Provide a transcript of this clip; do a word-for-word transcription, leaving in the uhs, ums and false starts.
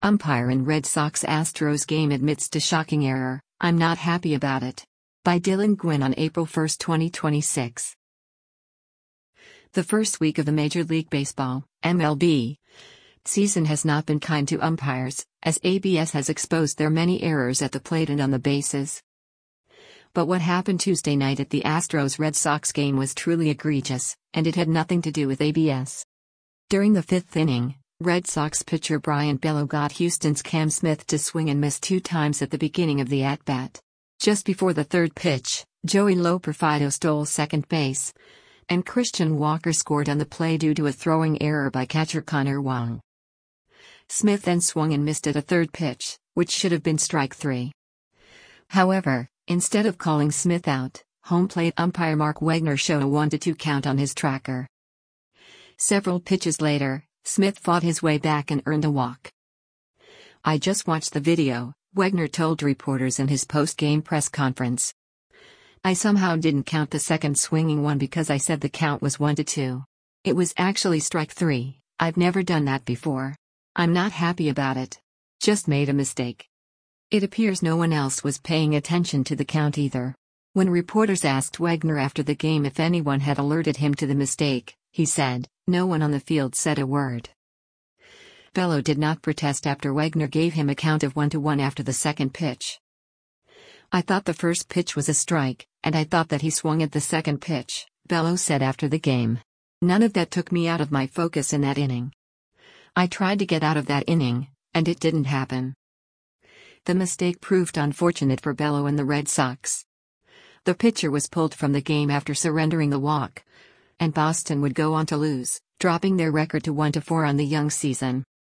Umpire in Red Sox-Astros game admits to shocking error, "I'm not happy about it." By Dylan Gwynn on April first, twenty twenty-six. The first week of the Major League Baseball, M L B, season has not been kind to umpires, as A B S has exposed their many errors at the plate and on the bases. But what happened Tuesday night at the Astros-Red Sox game was truly egregious, and it had nothing to do with A B S. During the fifth inning, Red Sox pitcher Brayan Bello got Houston's Cam Smith to swing and miss two times at the beginning of the at-bat. Just before the third pitch, Joey Loperfido stole second base, and Christian Walker scored on the play due to a throwing error by catcher Connor Wong. Smith then swung and missed at a third pitch, which should have been strike three. However, instead of calling Smith out, home plate umpire Mark Wegner showed a one to two count on his tracker. Several pitches later, Smith fought his way back and earned a walk. "I just watched the video," Wegner told reporters in his post-game press conference. "I somehow didn't count the second swinging one because I said the count was one to two. It was actually strike three. I've never done that before. I'm not happy about it. Just made a mistake." It appears no one else was paying attention to the count either. When reporters asked Wegner after the game if anyone had alerted him to the mistake, he said, "No one on the field said a word." Bello did not protest after Wegner gave him a count of one to one after the second pitch. "I thought the first pitch was a strike, and I thought that he swung at the second pitch," Bello said after the game. "None of that took me out of my focus in that inning. I tried to get out of that inning, and it didn't happen." The mistake proved unfortunate for Bello and the Red Sox. The pitcher was pulled from the game after surrendering the walk, and Boston would go on to lose, dropping their record to one to four on the young season.